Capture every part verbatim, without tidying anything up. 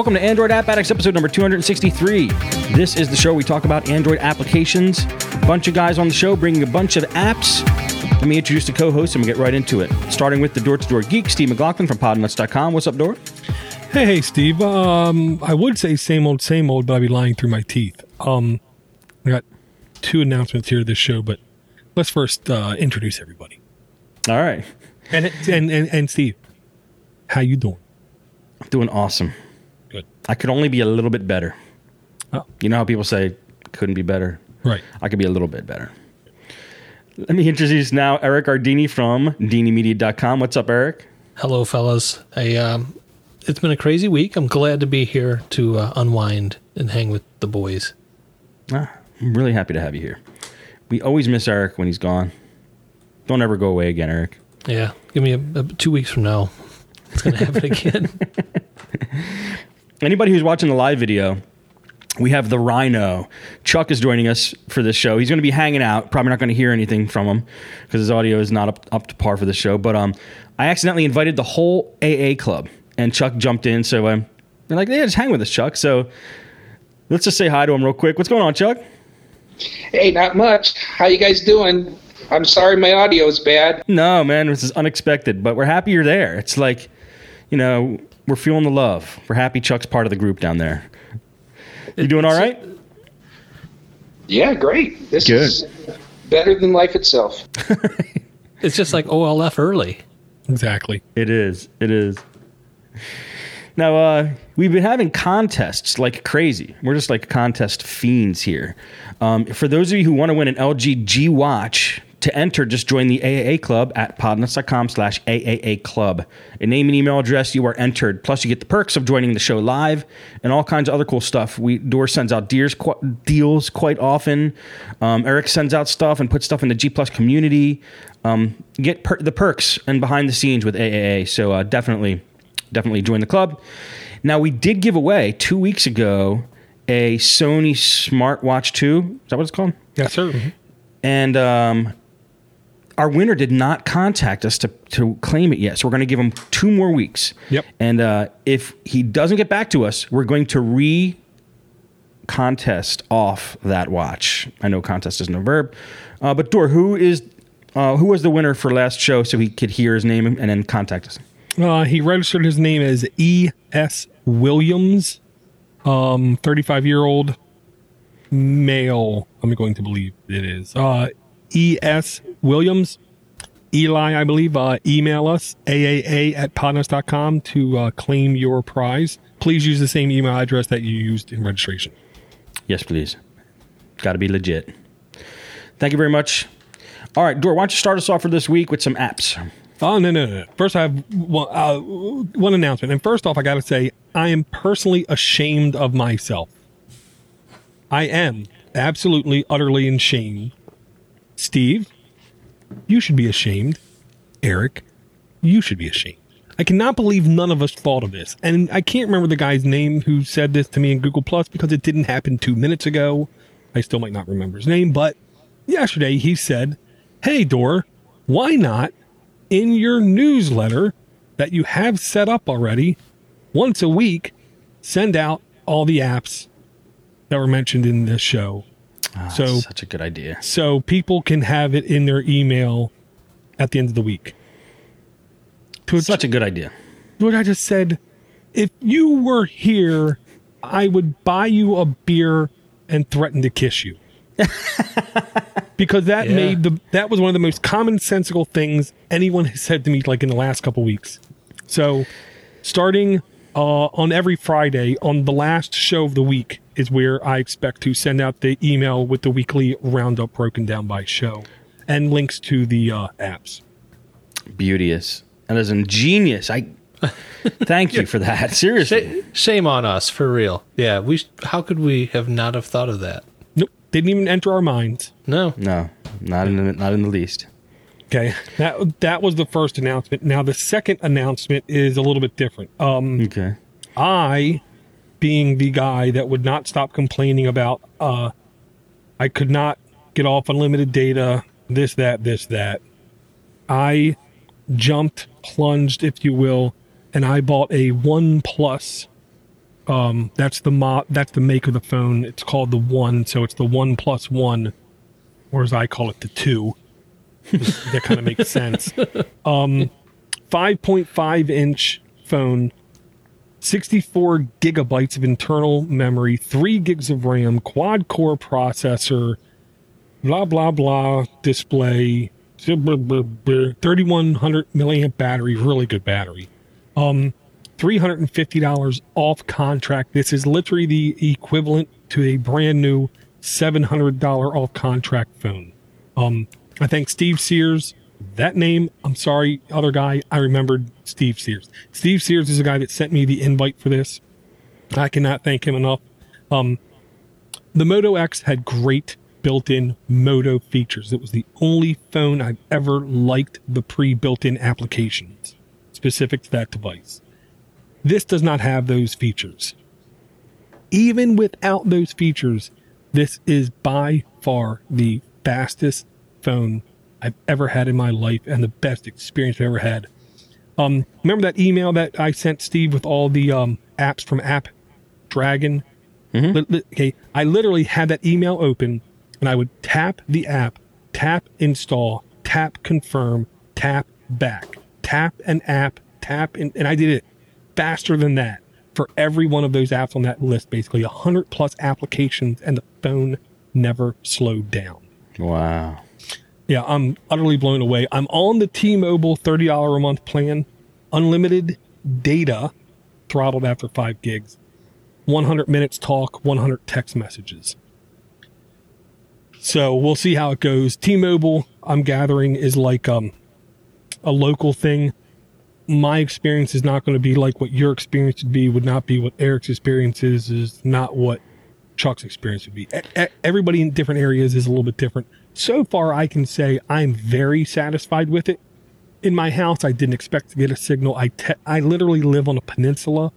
welcome to Android App Addicts, episode number two hundred sixty-three. This is the show we talk about Android applications. A bunch of guys on the show bringing a bunch of apps. Let me introduce the co-host and we'll get right into it. Starting with the door-to-door geek, Steve McLaughlin from podnuts dot com. What's up, Door? Hey, hey, Steve. Um, I would say same old, same old, but I'd be lying through my teeth. Um, I got two announcements here this show, but let's first uh, introduce everybody. All right. And, and and and Steve, how you doing? Doing awesome. Good. I could only be a little bit better. Oh. You know how people say couldn't be better? Right. I could be a little bit better. Let me introduce now Eric Ardini from Dini Media dot com. What's up, Eric? Hello, fellas. I, um, it's been a crazy week. I'm glad to be here to uh, unwind and hang with the boys. Ah, I'm really happy to have you here. We always miss Eric when he's gone. Don't ever go away again, Eric. Yeah, give me a, a, two weeks from now. It's going to happen again. Anybody who's watching the live video, we have the Rhino. Chuck is joining us for this show. He's going to be hanging out. Probably not going to hear anything from him because his audio is not up, up to par for this show. But um, I accidentally invited the whole A A club, and Chuck jumped in. So um, they're like, yeah, just hang with us, Chuck. So let's just say hi to him real quick. What's going on, Chuck? Hey, not much. How you guys doing? I'm sorry my audio is bad. No, man, this is unexpected, but we're happy you're there. It's like, you know, we're feeling the love. We're happy Chuck's part of the group down there. You doing all right? Yeah, great. This Good. is better than life itself. It's just like O L F early. Exactly. It is. It is. Now, uh, we've been having contests like crazy. We're just like contest fiends here. Um, for those of you who want to win an L G G Watch, to enter, just join the A A A Club at podnuts dot com slash A A A Club. A name and email address, you are entered. Plus, you get the perks of joining the show live and all kinds of other cool stuff. We Door sends out deals, deals quite often. Um, Eric sends out stuff and puts stuff in the G Plus community. Um, get per- the perks and behind the scenes with A A A. So uh, definitely, definitely join the club. Now, we did give away two weeks ago a Sony Smartwatch two. Is that what it's called? Yes, sir. And um, our winner did not contact us to, to claim it yet. So we're going to give him two more weeks. Yep. And uh, if he doesn't get back to us, we're going to re-contest off that watch. I know contest isn't a verb. Uh, but Dor, who is uh, who was the winner for last show so he could hear his name and then contact us? Uh, he registered his name as E S. Williams, um, thirty-five-year-old male. I'm going to believe it is. Uh, E S. Williams. Eli, I believe, uh, email us, A A A at podnuts dot com to uh, claim your prize. Please use the same email address that you used in registration. Yes, please. Got to be legit. Thank you very much. All right, Dor, why don't you start us off for this week with some apps? Oh, no, no, no. First, I have one, uh, one announcement. And first off, I got to say, I am personally ashamed of myself. I am absolutely, utterly ashamed. Steve, you should be ashamed. Eric, you should be ashamed. I cannot believe none of us thought of this. And I can't remember the guy's name who said this to me in Google Plus because it didn't happen two minutes ago. I still might not remember his name. But yesterday he said, hey, Dor, why not in your newsletter that you have set up already, once a week, send out all the apps that were mentioned in this show. Oh, so such a good idea. So people can have it in their email at the end of the week. To Such a good idea. What I just said, if you were here, I would buy you a beer and threaten to kiss you. Because that Yeah. made the that was one of the most commonsensical things anyone has said to me like in the last couple weeks. So starting uh, on every Friday on the last show of the week is where I expect to send out the email with the weekly roundup broken down by show and links to the uh, apps. Beauteous. That is ingenious. I thank you for that. Seriously. Sh- shame on us, for real. Yeah, we. Sh- how could we have not have thought of that? Nope, didn't even enter our minds. No. No, not in the, not in the least. Okay, that that was the first announcement. Now the second announcement is a little bit different. Um, Okay. I, being the guy that would not stop complaining about, uh, I could not get off unlimited data, this, that, this, that. I jumped, plunged, if you will, and I bought a OnePlus Um, that's the mo- That's the make of the phone. It's called the One, so it's the One Plus One, or as I call it, the Two. That kind of makes sense. Um, five point five inch phone, sixty-four gigabytes of internal memory, three gigs of RAM, quad core processor, blah blah blah display, thirty-one hundred milliamp battery, really good battery. Um, three hundred fifty dollars off contract. This is literally the equivalent to a brand new seven hundred dollars off contract phone. Um, I thank Steve Sears. That name, I'm sorry, other guy, I remembered Steve Sears. Steve Sears is the guy that sent me the invite for this. I cannot thank him enough. Um, the Moto X had great built-in Moto features. It was the only phone I've ever liked the pre-built-in applications specific to that device. This does not have those features. Even without those features, this is by far the fastest phone I've ever had in my life and the best experience I've ever had. Um, remember that email that I sent Steve with all the um, apps from App Dragon? Mm-hmm. Li- li- okay, I literally had that email open and I would tap the app, tap install, tap confirm, tap back, tap an app, tap, and, and I did it faster than that for every one of those apps on that list, basically one hundred plus applications, and the phone never slowed down. Wow. Yeah, I'm utterly blown away. I'm on the T-Mobile thirty dollars a month plan, unlimited data, throttled after five gigs, one hundred minutes talk, one hundred text messages. So we'll see how it goes. T-Mobile, I'm gathering, is like um, a local thing. My experience is not going to be like what your experience would be, would not be what Eric's experience is, is not what Chuck's experience would be. E- everybody in different areas is a little bit different. So far, I can say I'm very satisfied with it. In my house, I didn't expect to get a signal. I te- I literally live on a peninsula.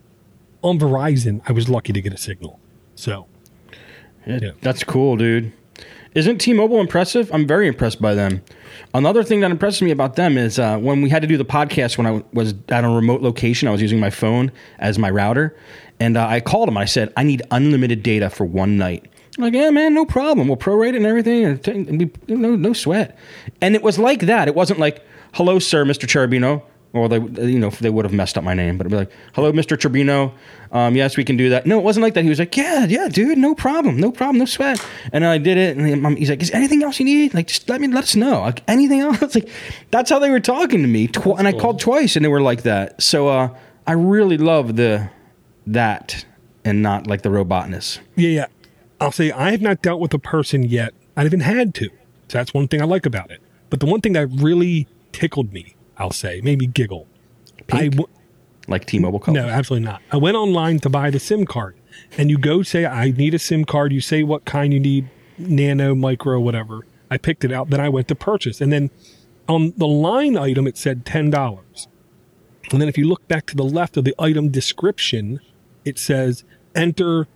On Verizon, I was lucky to get a signal. So, yeah. Yeah. That's cool, dude. Isn't T-Mobile impressive? I'm very impressed by them. Another thing that impresses me about them is uh, when we had to do the podcast when I was at a remote location, I was using my phone as my router. And uh, I called them. I said, I need unlimited data for one night. Like, yeah, man, no problem. We'll prorate it and everything. And t- and we, no, no sweat. And it was like that. It wasn't like, hello, sir, Mister Cherubino. Or they, you know, they would have messed up my name. But it'd be like, hello, Mister Cherubino. Um, yes, we can do that. No, it wasn't like that. He was like, yeah, yeah, dude, no problem. No problem. No sweat. And I did it. And he's like, is there anything else you need? Like, just let me, let us know. Like, anything else? Like, that's how they were talking to me. Tw- and I cool. called twice and they were like that. So uh, I really love the that and not like the robotness. Yeah, yeah. I'll say I have not dealt with a person yet. I haven't had to. So that's one thing I like about it. But the one thing that really tickled me, I'll say, made me giggle. Pink? I w- like T-Mobile colors? No, absolutely not. I went online to buy the SIM card. And you go say, I need a SIM card. You say what kind you need, nano, micro, whatever. I picked it out. Then I went to purchase. And then on the line item, it said ten dollars. And then if you look back to the left of the item description, it says, enter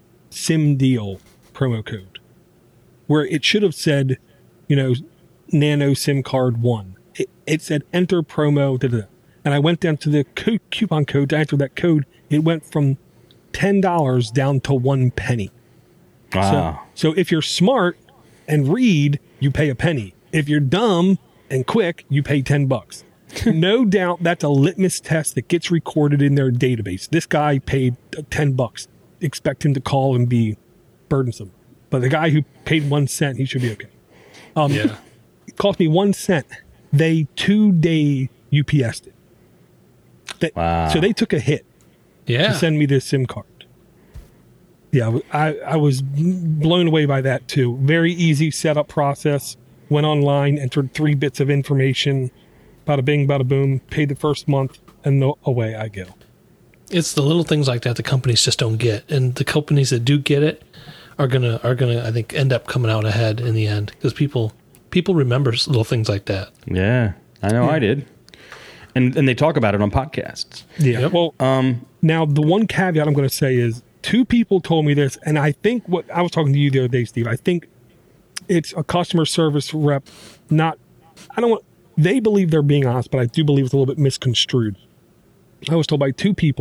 SIM deal promo code, where it should have said, you know, nano SIM card one. It, it said enter promo, da, da, da. And I went down to the co- coupon code to enter that code. It went from ten dollars down to one penny. Wow. So, so if you're smart and read, you pay a penny. If you're dumb and quick, you pay ten bucks. No doubt that's a litmus test that gets recorded in their database. This guy paid ten bucks. Expect him to call and be burdensome. But the guy who paid one cent, he should be okay. Um, yeah. It cost me one cent. They two-day U P S'd it. They, wow. So they took a hit yeah. to send me this SIM card. Yeah, I, I was blown away by that too. Very easy setup process. Went online, entered three bits of information. Bada bing, bada boom. Paid the first month, and the, away I go. It's the little things like that the companies just don't get, and the companies that do get it are gonna are gonna I think end up coming out ahead in the end because people people remember little things like that. Yeah, I know yeah. I did, and and they talk about it on podcasts. Yeah. Yep. Well, um, now the one caveat I'm going to say is two people told me this, and I think what I was talking to you the other day, Steve. I think it's a customer service rep. Not, I don't want. They believe they're being honest, but I do believe it's a little bit misconstrued. I was told by two people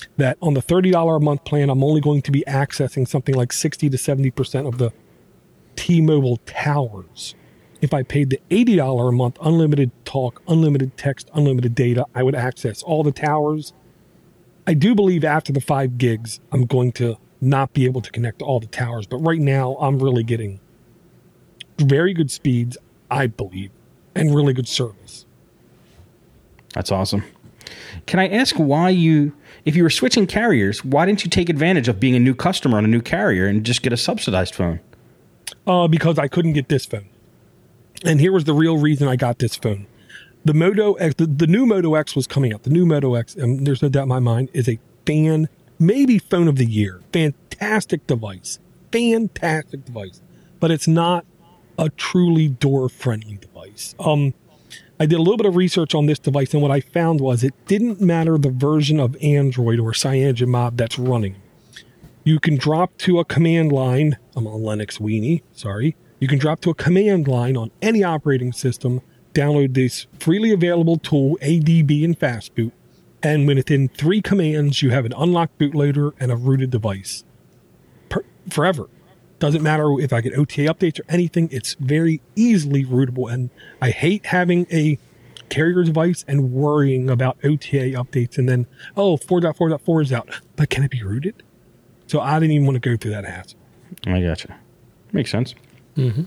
that on the thirty dollars a month plan, I'm only going to be accessing something like sixty to seventy percent of the T-Mobile towers. If I paid the eighty dollars a month unlimited talk, unlimited text, unlimited data, I would access all the towers. I do believe after the five gigs, I'm going to not be able to connect to all the towers. But right now, I'm really getting very good speeds, I believe, and really good service. That's awesome. Can I ask why you, if you were switching carriers, why didn't you take advantage of being a new customer on a new carrier and just get a subsidized phone? Uh, because I couldn't get this phone. And here was the real reason I got this phone. The Moto X, the, the new Moto X was coming out. The new Moto X, and there's no doubt in my mind, is a fan, maybe phone of the year. Fantastic device. Fantastic device. But it's not a truly door-friendly device. Um, I did a little bit of research on this device, and what I found was it didn't matter the version of Android or CyanogenMod that's running. You can drop to a command line. I'm a Linux weenie, sorry. You can drop to a command line on any operating system, download this freely available tool, A D B and Fastboot, and within three commands, you have an unlocked bootloader and a rooted device. Per- forever. Doesn't matter if I get O T A updates or anything, it's very easily rootable, and I hate having a carrier device and worrying about O T A updates and then, oh, four point four point four is out, but can it be rooted? So I didn't even want to go through that hassle. I gotcha. Makes sense. Mm-hmm.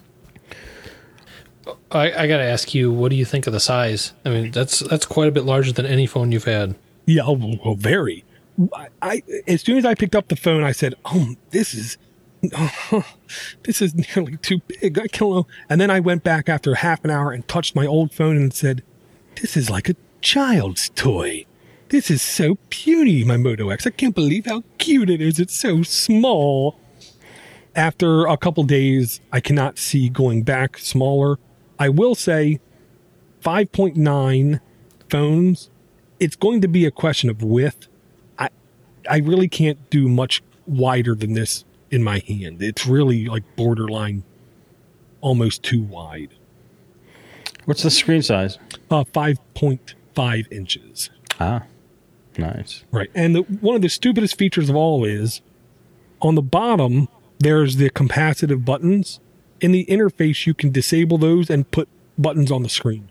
I, I got to ask you, what do you think of the size? I mean, that's that's quite a bit larger than any phone you've had. Yeah, oh, oh, very. I, I as soon as I picked up the phone, I said, "Oh, this is, oh, this is nearly too big." I can't know. And then I went back after half an hour and touched my old phone and said, "This is like a child's toy. This is so puny, my Moto X. I can't believe how cute it is. It's so small." After a couple days, I cannot see going back smaller. I will say five point nine phones, it's going to be a question of width. I I really can't do much wider than this in my hand. It's really like borderline almost too wide. What's the screen size? Uh, five point five inches. Ah, nice. Right. And the, one of the stupidest features of all is on the bottom, there's the capacitive buttons. In the interface, you can disable those and put buttons on the screen.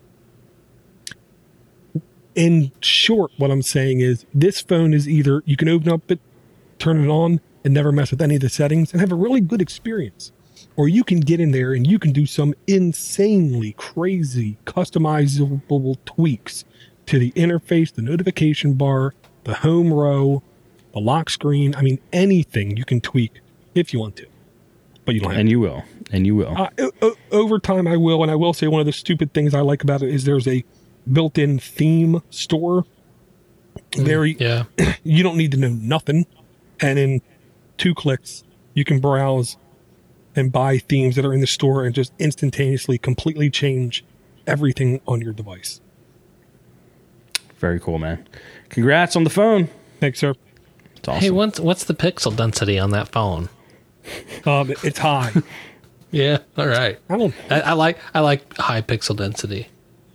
In short, what I'm saying is this phone is either you can open up it, turn it on, and never mess with any of the settings and have a really good experience. Or you can get in there and you can do some insanely crazy customizable tweaks to the interface, the notification bar, the home row, the lock screen. I mean, anything you can tweak if you want to. But you don't have And to. you will. And you will. Uh, o- over time, I will. And I will say one of the stupid things I like about it is there's a built-in theme store. Very, Yeah. you don't need to know nothing. And in two clicks, you can browse and buy themes that are in the store and just instantaneously completely change everything on your device. Very cool, man. Congrats on the phone. Thanks, sir. It's awesome. Hey, what's what's the pixel density on that phone? Um, it's high. Yeah. All right. I don't. I, I like I like high pixel density.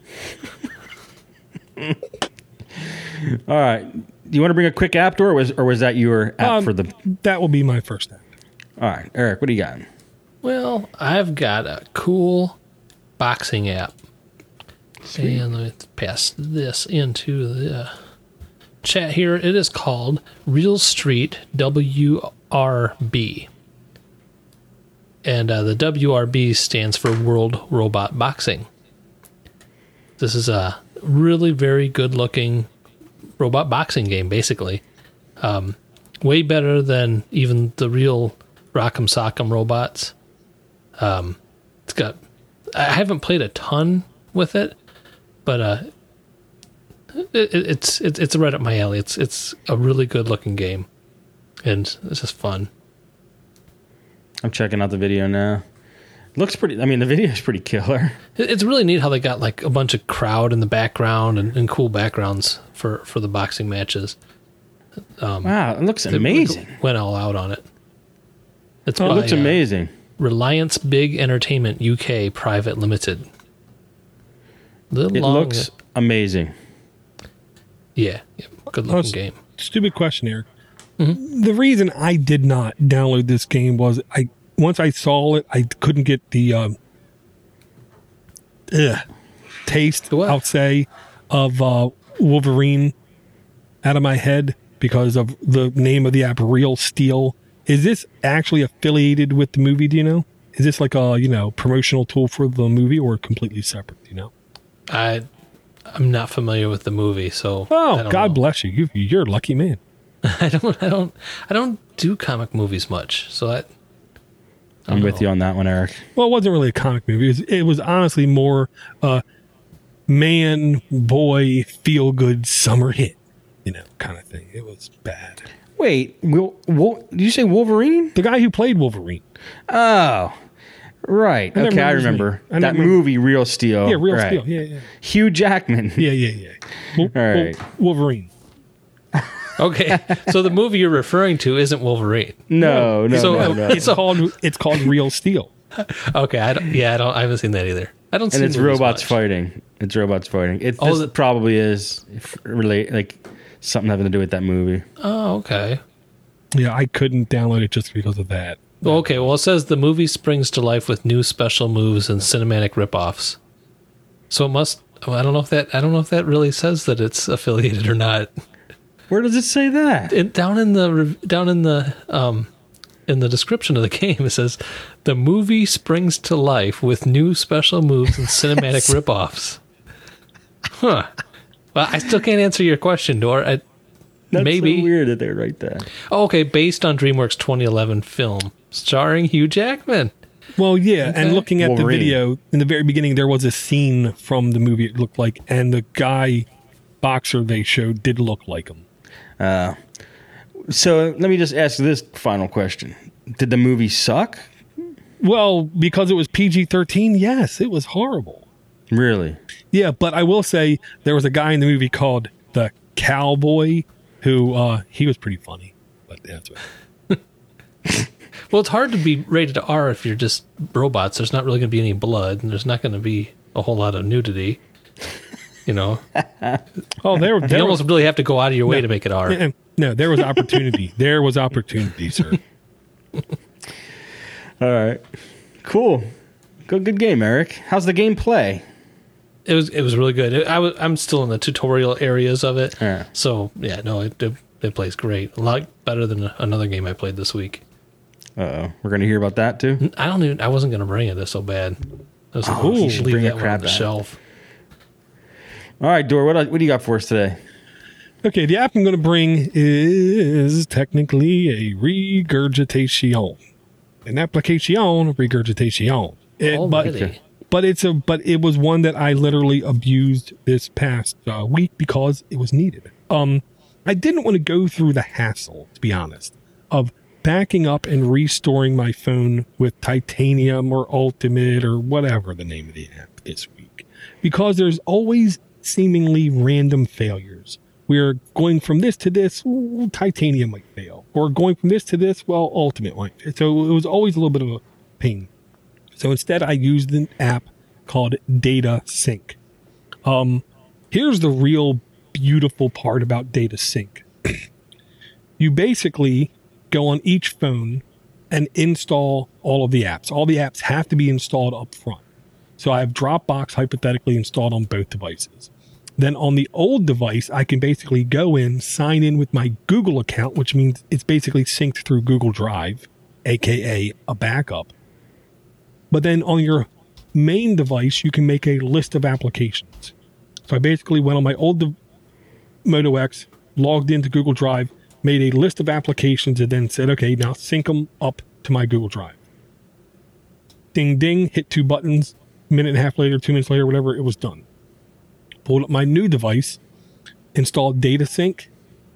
All right. Do you want to bring a quick app door, or was, or was that your app Um, for the... That will be my first app. All right. Eric, what do you got? Well, I've got a cool boxing app. Sweet. And let me pass this into the chat here. It is called Real Street W R B. And uh, the W R B stands for World Robot Boxing. This is a really very good looking robot boxing game, basically. Um, way better than even the real Rock'em Sock'em robots. Um, it's got, I haven't played a ton with it, but uh, it, it's it's it's right up my alley. It's it's a really good looking game, and it's just fun. I'm checking out the video now. Looks pretty... I mean, the video is pretty killer. It, it's really neat how they got like a bunch of crowd in the background and, and cool backgrounds for, for the boxing matches. Um, Wow, it looks they amazing. Went all out on it. It's Oh, it by, looks uh, amazing. Reliance Big Entertainment U K Private Limited. Little It long, looks amazing. yeah, yeah, good I looking was game. stupid question here. Mm-hmm. The reason I did not download this game was I once I saw it, I couldn't get the um, ugh, taste, What? I'll say, of uh, Wolverine out of my head because of the name of the app, Real Steel. Is this actually affiliated with the movie? Do you know? Is this like a you know promotional tool for the movie or completely separate? Do you know? I I'm not familiar with the movie, so Oh, I don't God know. bless you. you. You're a lucky man. I don't I don't I don't do comic movies much, so I. I'm with you on that one, Eric. Well, it wasn't really a comic movie. It was, it was honestly more uh, man, boy, feel good summer hit, you know, kind of thing. It was bad. Wait, Will, Will, did you say Wolverine? The guy who played Wolverine. Oh, right. I never Okay, I remember his remember name. I that never- movie, Real Steel. Yeah, Real right. Steel. Yeah, yeah. Hugh Jackman. Yeah, yeah, yeah. Wol- All right. Wol- Wolverine. Okay, so the movie you're referring to isn't Wolverine. No, no, So, no, no. It's called it's called Real Steel. Okay, I don't. Yeah, I don't. I haven't seen that either. I don't. And see it's movies robots much. fighting. It's robots fighting. It Oh, this the- probably is f- relate like something having to do with that movie. Oh, okay. Yeah, I couldn't download it just because of that. Well, okay. Well, it says the movie springs to life with new special moves and cinematic ripoffs. So it must. Oh, I don't know if that. I don't know if that really says that it's affiliated or not. Where does it say that? It, down in the rev- down in the um in the description of the game, it says the movie springs to life with new special moves and cinematic ripoffs. Huh. Well, I still can't answer your question, Dor. I, That's maybe. so weird that they write that. Oh, okay, based on DreamWorks twenty eleven film starring Hugh Jackman. Well, yeah, Okay. and looking at Wolverine. the video in the very beginning, there was a scene from the movie. It looked like, and the guy boxer they showed did look like him. Uh, so let me just ask this final question: did the movie suck? Well, because it was P G thirteen, yes, it was horrible. Really? Yeah, but I will say there was a guy in the movie called the Cowboy who uh, he was pretty funny. But that's what. Well, it's hard to be rated R if you're just robots. There's not really going to be any blood, and there's not going to be a whole lot of nudity. You know, Oh, there, you there almost was really have to go out of your way No. to make it R. eh, no, there was opportunity. there was opportunity, sir. All right. Cool. Good, good game, Eric. How's the game play? It was it was really good. It, I was I'm still in the tutorial areas of it, Yeah. so yeah, no, it, it it plays great. A lot better than another game I played this week. Uh oh. We're going to hear about that too? I don't even. I wasn't going to bring it. It's so bad. I was like, Oh, you you should should leave bring that a one on crab the bag. shelf. All right, Dor, what, what do you got for us today? Okay, the app I'm going to bring is technically a regurgitation, an application regurgitation. It, but, Already. but it's a but it was one that I literally abused this past uh, week because it was needed. Um, I didn't want to go through the hassle, to be honest, of backing up and restoring my phone with Titanium or Ultimate or whatever the name of the app this week, because there's always seemingly random failures. We're going from this to this, ooh, Titanium might fail. Or going from this to this, well, Ultimate might fail. So it was always a little bit of a pain. So instead, I used an app called Data Sync. Um, here's the real beautiful part about Data Sync. You basically go on each phone and install all of the apps. All the apps have to be installed up front. So I have Dropbox hypothetically installed on both devices. Then on the old device, I can basically go in, sign in with my Google account, which means it's basically synced through Google Drive, aka a backup. But then on your main device, you can make a list of applications. So I basically went on my old de- Moto X, logged into Google Drive, made a list of applications, and then said, okay, now sync them up to my Google Drive. Ding, ding, hit two buttons. Minute and a half later, two minutes later, whatever, it was done. Pulled up my new device, installed Data Sync,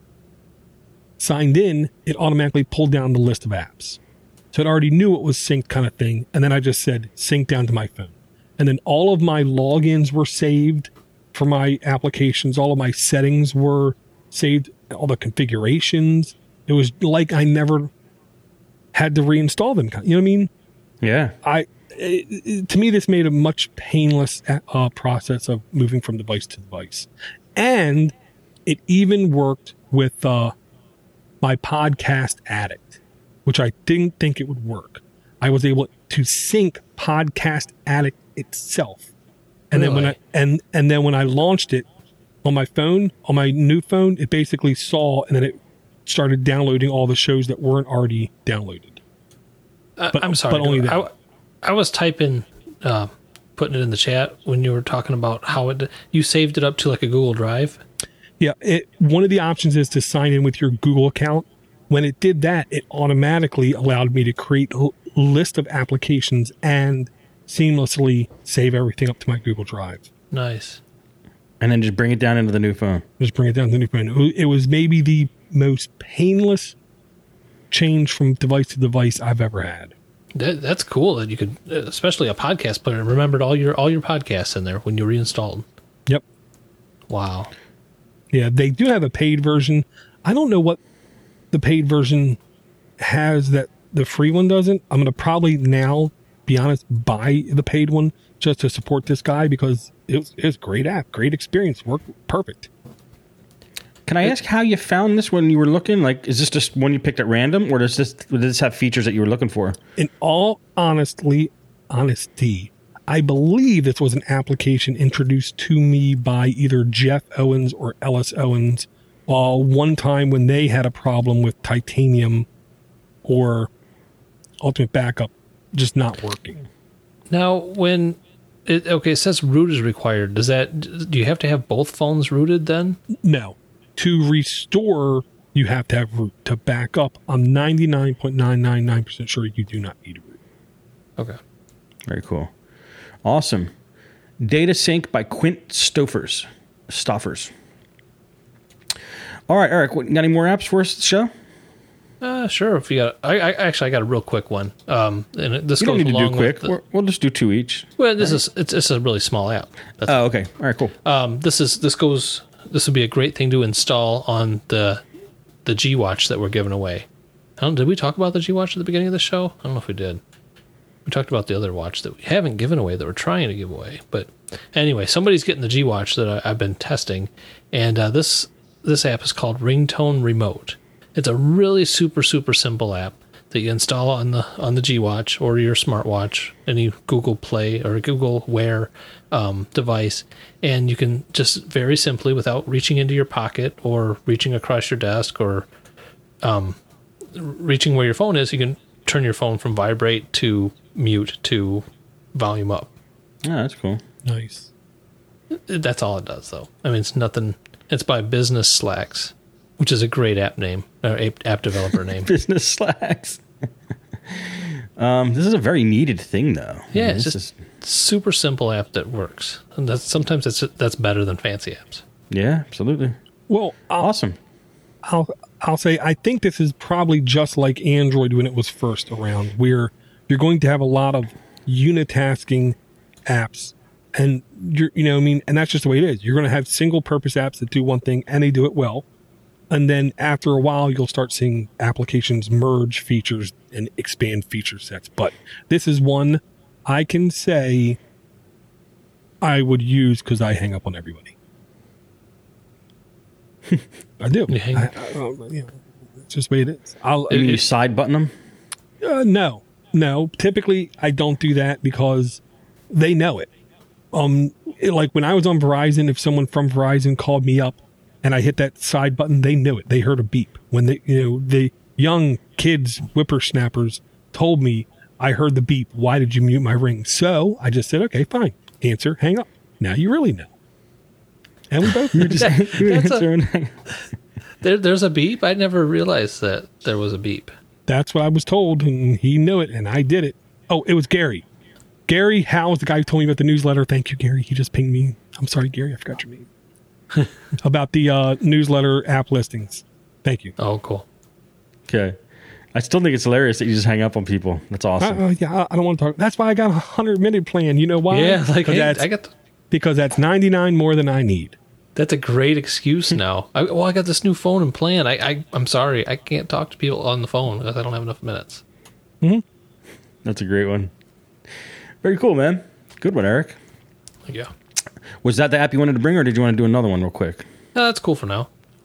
signed in, it automatically pulled down the list of apps. So it already knew it was synced kind of thing. And then I just said, sync down to my phone. And then all of my logins were saved for my applications. All of my settings were saved, all the configurations. It was like I never had to reinstall them. You know what I mean? Yeah. I it, it, to me, this made a much painless uh, process of moving from device to device. And it even worked with uh, my Podcast Addict, which I didn't think it would work. I was able to sync Podcast Addict itself. And Really? then when I and and then when I launched it on my phone, on my new phone, it basically saw and then it started downloading all the shows that weren't already downloaded. Uh, But- I'm sorry. but only that. I, I was typing, uh, putting it in the chat when you were talking about how it. You saved it up to like a Google Drive. Yeah, it, one of the options is to sign in with your Google account. When it did that, it automatically allowed me to create a l- list of applications and seamlessly save everything up to my Google Drive. Nice. And then just bring it down into the new phone. Just bring it down to the new phone. It wa- It was maybe the most painless change from device to device I've ever had. That, that's cool that you could, especially a podcast player, remembered all your all your podcasts in there when you reinstalled. Yep. Wow. Yeah, they do have a paid version. I don't know what the paid version has that the free one doesn't. I'm going to probably now, be honest, buy the paid one just to support this guy because it was, it was a great app, great experience, worked perfect. Can I ask how you found this when you were looking? Like, is this just one you picked at random, or does this does this have features that you were looking for? In all honestly, honesty, I believe this was an application introduced to me by either Jeff Owens or Ellis Owens. Uh, one time when they had a problem with Titanium or Ultimate Backup just not working. Now, when it okay, it says root is required. Does that do you have to have both phones rooted then? No. To restore, you have to have root. To back up, I'm ninety-nine point nine nine nine percent sure you do not need root. Okay. Very cool. Awesome. Data Sync by Quint Stoffers. Stoffers. All right, Eric, what, got any more apps for us to show? Uh, sure. If you got, I, I actually I got a real quick one. Um, and it, this We goes don't need to along do quick. with the- We're, we'll just do two each. well, this is it's it's a really small app. That's, Oh, okay. All right, cool. um, this is this goes. This would be a great thing to install on the the G Watch that we're giving away. I don't, did we talk about the G Watch at the beginning of the show? I don't know if we did. We talked about the other watch that we haven't given away that we're trying to give away. But anyway, somebody's getting the G Watch that I, I've been testing, and uh, this this app is called Ringtone Remote. It's a really super super simple app that you install on the on the G Watch or your smartwatch, any Google Play or Google Wear um, device, and you can just very simply, without reaching into your pocket or reaching across your desk or um, reaching where your phone is, you can turn your phone from vibrate to mute to volume up. Yeah, that's cool. Nice. That's all it does, though. I mean, it's nothing. It's by Business Slacks, which is a great app name or app, app developer name. Business Slacks. um, this is a very needed thing, though. Yeah, I mean, it's this just is- super simple app that works, and that's sometimes that's that's better than fancy apps. yeah, absolutely. Well, I'll, Awesome. I'll I'll say I think this is probably just like Android when it was first around, where you're going to have a lot of unitasking apps, and you're you know what I mean, and that's just the way it is. You're going to have single purpose apps that do one thing and they do it well, and then after a while you'll start seeing applications merge features and expand feature sets. But this is one I can say I would use because I hang up on everybody. I do. You hang- I, I, uh, you know, it's just the way it is. I'll, You mean you side button them? uh, no, no. Typically, I don't do that because they know it. Um, it- like when I was on Verizon, if someone from Verizon called me up and I hit that side button, they knew it. They heard a beep. When they, you know, the young kids, whippersnappers, told me I heard the beep. Why did you mute my ring? So I just said, okay, fine. Answer, hang up. Now you really know. And we both knew. That- You that's a- answer- There, there's a beep. I never realized that there was a beep. That's what I was told, and he knew it, and I did it. Oh, it was Gary. Gary Howe was the guy who told me about the newsletter. Thank you, Gary. He just pinged me. I'm sorry, Gary. I forgot your name. About the uh, newsletter app listings. Thank you. Oh, cool. okay. I still think it's hilarious that you just hang up on people. That's awesome. Uh, uh, yeah, I- I don't want to talk. That's why I got a hundred minute plan. You know why? Yeah, like because hey, that's, I got. The, because that's ninety-nine more than I need. that's a great excuse now. I, well, I got this new phone and plan. I, I I'm sorry, I can't talk to people on the phone because I don't have enough minutes. That's a great one. Very cool, man. Good one, Eric. Yeah, Was that the app you wanted to bring, or did you want to do another one real quick? no, that's cool for now.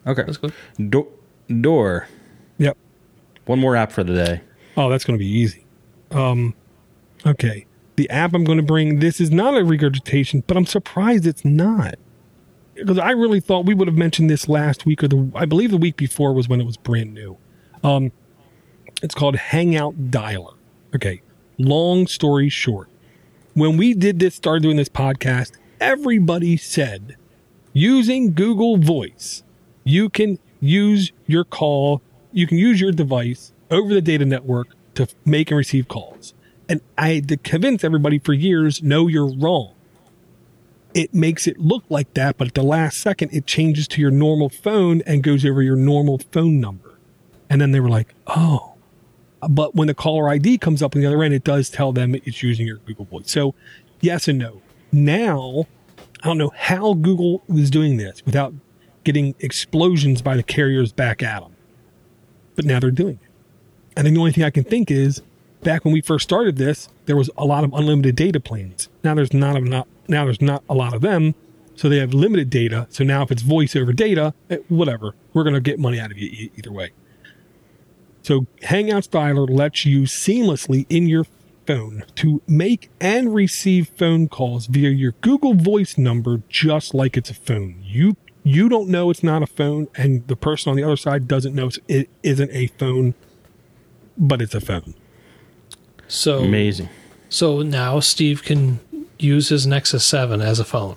Okay. That's good. Do- Door. Yep. One more app for the day. Oh, that's going to be easy. Um, okay. The app I'm going to bring, this is not a regurgitation, but I'm surprised it's not. Because I really thought we would have mentioned this last week, or the I believe the week before was when it was brand new. Um, it's called Hangout Dialer. Okay. Long story short. When we did this, started doing this podcast, everybody said, using Google Voice, you can use your call, you can use your device over the data network to make and receive calls. And I had to convince everybody for years, no, you're wrong. It makes it look like that, but at the last second, it changes to your normal phone and goes over your normal phone number. And then they were like, oh. But when the caller I D comes up on the other end, it does tell them it's using your Google Voice. So yes and no. Now, I don't know how Google was doing this without getting explosions by the carriers back at them. But now they're doing it. And then the only thing I can think is, back when we first started this, there was a lot of unlimited data plans. Now there's not a, not now there's not a lot of them, so they have limited data. So now if it's voice over data, it, whatever, we're going to get money out of you e- either way. So Hangouts Dialer lets you seamlessly in your phone to make and receive phone calls via your Google Voice number, just like it's a phone. You you don't know it's not a phone, and the person on the other side doesn't know it isn't a phone, but it's a phone. So Amazing. So now Steve can use his Nexus seven as a phone.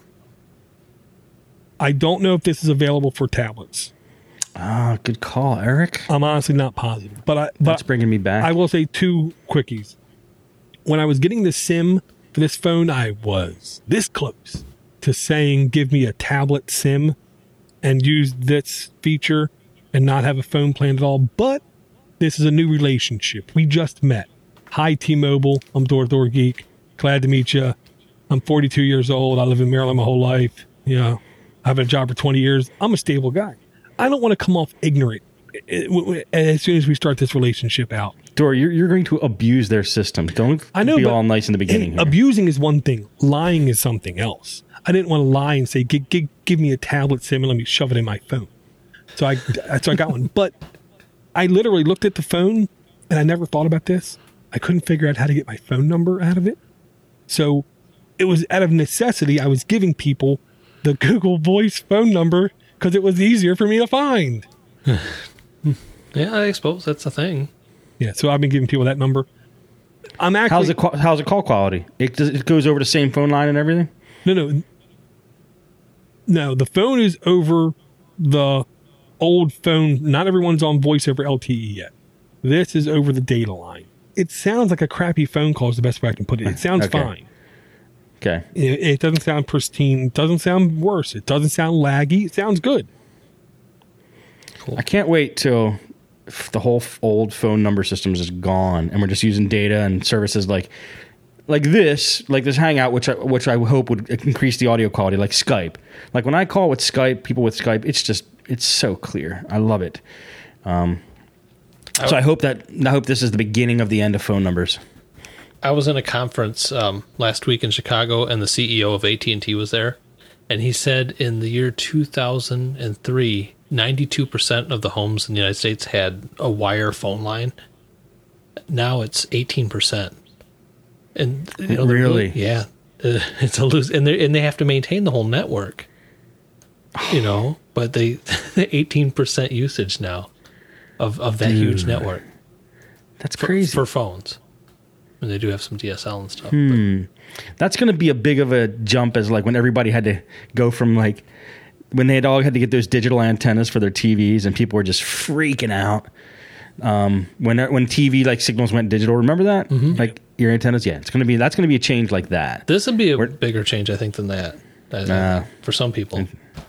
I don't know if this is available for tablets. Ah, good call, Eric. I'm honestly not positive, but I but That's bringing me back. I will say two quickies. When I was getting the SIM for this phone, I was this close to saying, give me a tablet SIM and use this feature and not have a phone plan at all. But this is a new relationship. We just met. Hi, T-Mobile. I'm Door Door Geek. Glad to meet you. I'm forty-two years old. I live in Maryland my whole life. You know, I've had a job for twenty years. I'm a stable guy. I don't want to come off ignorant as soon as we start this relationship out. Door, you're, you're going to abuse their system. Don't I know, be but, all nice in the beginning. hey, here. abusing is one thing. Lying is something else. I didn't want to lie and say, give, give, give me a tablet SIM and let me shove it in my phone. So I, so I got one. But I literally looked at the phone and I never thought about this. I couldn't figure out how to get my phone number out of it. So it was out of necessity. I was giving people the Google Voice phone number because it was easier for me to find. Yeah, I suppose that's a thing. Yeah, so I've been giving people that number. I'm actually how's the qua- how's the call quality? It does, it goes over the same phone line and everything. no no no. The phone is over the old phone. Not everyone's on voice over L T E yet. This is over the data line. It sounds like a crappy phone call is the best way I can put it. It sounds Okay. fine. Okay. It, it doesn't sound pristine. It doesn't sound worse. It doesn't sound laggy. It sounds good. I can't wait till f- the whole f- old phone number systems is gone and we're just using data and services like like this, like this Hangout, which I, which I hope would increase the audio quality, like Skype. Like when I call with Skype, people with Skype, it's just it's so clear. I love it. Um, so I hope that I hope this is the beginning of the end of phone numbers. I was in a conference um, last week in Chicago, and the C E O of A T and T was there, and he said in the year two thousand three, ninety-two percent of the homes in the United States had a wire phone line. Now it's eighteen percent. And you know, they're Really? yeah, uh, it's a lose, and they and they have to maintain the whole network. You know, but they eighteen percent usage now of of that huge network That's for, crazy. for phones. And they do have some D S L and stuff. Hmm. That's going to be a big of a jump as like when everybody had to go from like when they had all had to get those digital antennas for their T Vs and people were just freaking out. Um, when when T V like signals went digital, remember that? Mm-hmm. Like your antennas, yeah. It's going to be that's going to be a change like that. This would be a We're- bigger change, I think, than that. I think, Uh, for some people.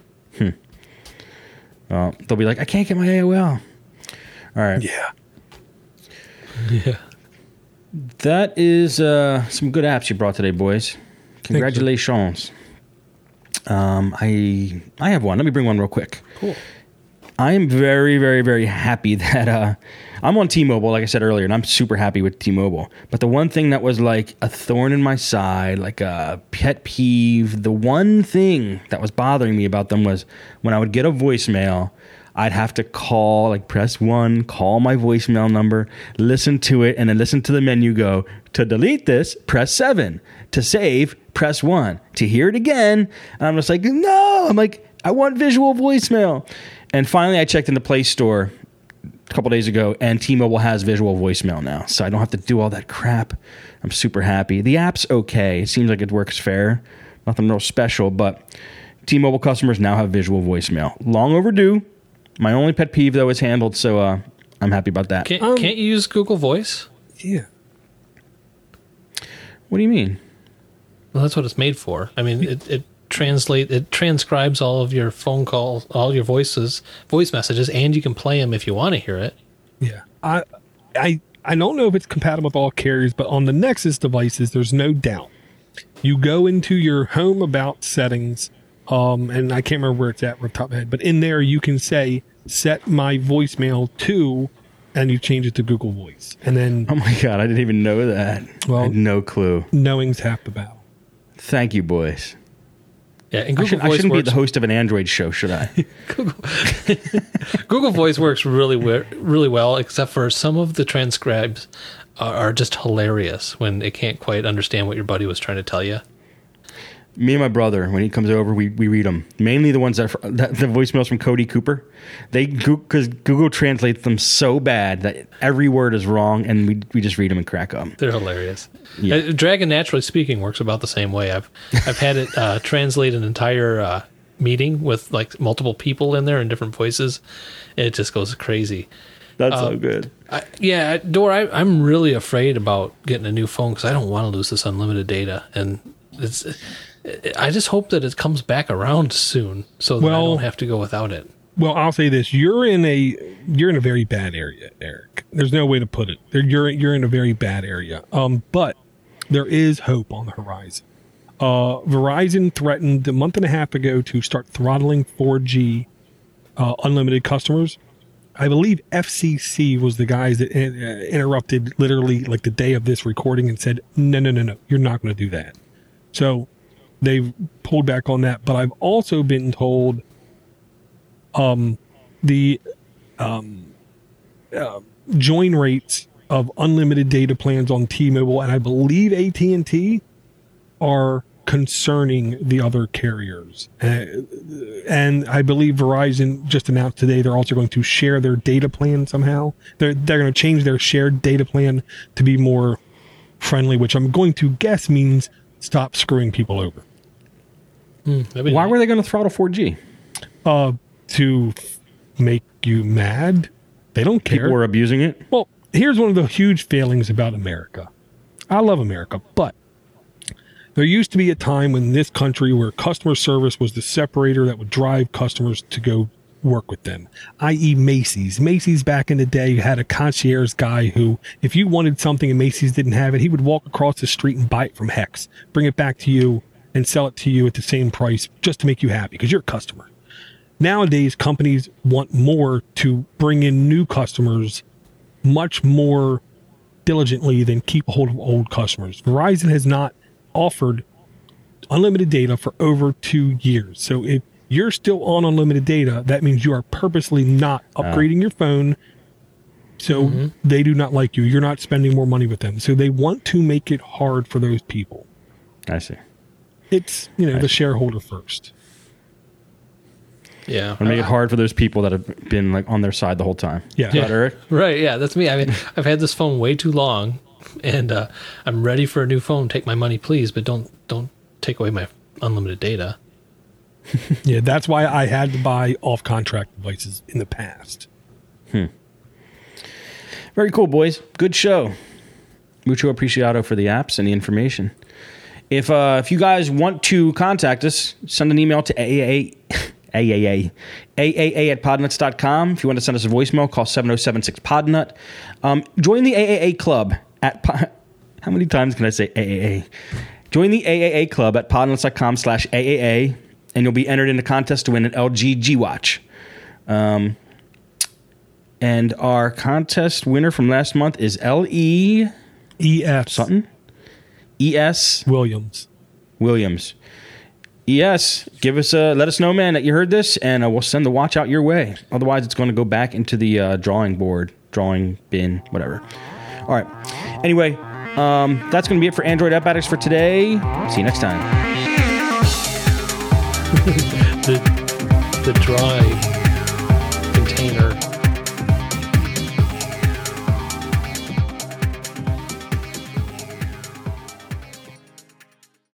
Uh, they'll be like, I can't get my A O L. All right. Yeah. Yeah. That is uh, some good apps you brought today, boys. Congratulations. Um, I I have one. Let me bring one real quick. Cool. I am very, very, very happy that uh, I'm on T-Mobile, like I said earlier, and I'm super happy with T-Mobile. But the one thing that was like a thorn in my side, like a pet peeve, the one thing that was bothering me about them was when I would get a voicemail, I'd have to call, like press one, call my voicemail number, listen to it, and then listen to the menu go, to delete this, press seven. To save, press one. To hear it again, and I'm just like, no. I'm like, I want visual voicemail. And finally, I checked in the Play Store a couple days ago, and T-Mobile has visual voicemail now, so I don't have to do all that crap. I'm super happy. The app's okay. It seems like it works fair. Nothing real special, but T-Mobile customers now have visual voicemail. Long overdue. My only pet peeve, though, is handled, so uh, I'm happy about that. Can't, Um, can't you use Google Voice? Yeah. What do you mean? Well, that's what it's made for. I mean, it, it translate it transcribes all of your phone calls, all your voices, voice messages, and you can play them if you want to hear it. Yeah. I I I don't know if it's compatible with all carriers, but on the Nexus devices, there's no doubt. You go into your home about settings, um, and I can't remember where it's at off the top of my head, but in there you can say, set my voicemail to, and you change it to Google Voice. And then Oh my God, I didn't even know that. Well- I had no clue. knowing's half the battle. Thank you, boys. Yeah, and I, Google should, I Voice shouldn't works. be the host of an Android show, should I? Google, Google Voice works really we- really well, except for some of the transcribes are, are just hilarious when it can't quite understand what your buddy was trying to tell you. Me and my brother, when he comes over, we, we read them. Mainly the ones that, are, that the voicemails from Cody Cooper. They because Google translates them so bad that every word is wrong, and we we just read them and crack up. They're hilarious. Yeah. Uh, Dragon Naturally Speaking works about the same way. I've I've had it uh, translate an entire uh, meeting with like multiple people in there in different voices. It just goes crazy. That's so good. I, yeah, Dor, I, I'm really afraid about getting a new phone because I don't want to lose this unlimited data, and it's. I just hope that it comes back around soon, so that I Well- don't have to go without it. Well, I'll say this: you're in a you're in a very bad area, Eric. There's no way to put it. There- You're you're in a very bad area. Um, but there is hope on the horizon. Uh, Verizon threatened a month and a half ago to start throttling four G uh, unlimited customers. I believe F C C was the guys that uh, interrupted literally like the day of this recording and said, "No, no, no, no, you're not going to do that." So they've pulled back on that. But I've also been told. Um, the um, uh, join rates of unlimited data plans on T-Mobile and I believe A T and T are concerning the other carriers. Uh, and I believe Verizon just announced today they're also going to share their data plan somehow. They're they're going to change their shared data plan to be more friendly, which I'm going to guess means stop screwing people over. That'd be Why nice. were they going to throttle four G? Uh, to f- make you mad. They don't care. People were abusing it. Well, here's one of the huge failings about America. I love America, but there used to be a time in this country where customer service was the separator that would drive customers to go work with them, that is. Macy's. Macy's back in the day had a concierge guy who, if you wanted something and Macy's didn't have it, he would walk across the street and buy it from Hex, bring it back to you, and sell it to you at the same price just to make you happy because you're a customer. Nowadays, companies want more to bring in new customers much more diligently than keep a hold of old customers. Verizon has not offered unlimited data for over two years. So if you're still on unlimited data, that means you are purposely not upgrading your phone. So they do not like you. You're not spending more money with them. So they want to make it hard for those people. I see. It's, you know, the shareholder first. Yeah. And make it hard for those people that have been like on their side the whole time. Yeah. Is that Eric? Right, yeah, that's me. I mean, I've had this phone way too long, and uh, I'm ready for a new phone. Take my money, please, but don't don't take away my unlimited data. Yeah, that's why I had to buy off-contract devices in the past. Very cool, boys. Good show. Mucho apreciado for the apps and the information. If uh, if you guys want to contact us, send an email to A A A. A A A. A A A at podnuts dot com. If you want to send us a voicemail, call seven oh seven six podnut. Um, join the A A A club at... Po- How many times can I say A A A? Join the A A A club at podnuts dot com slash A A A, and you'll be entered in a contest to win an L G G Watch. Um, and our contest winner from last month is L E... E F something? E S Williams. Williams. E S, give us a, let us know, man, that you heard this, and uh, we'll send the watch out your way. Otherwise, it's going to go back into the uh, drawing board, drawing bin, whatever. All right. Anyway, um, that's going to be it for Android App Addicts for today. See you next time. the, the dry container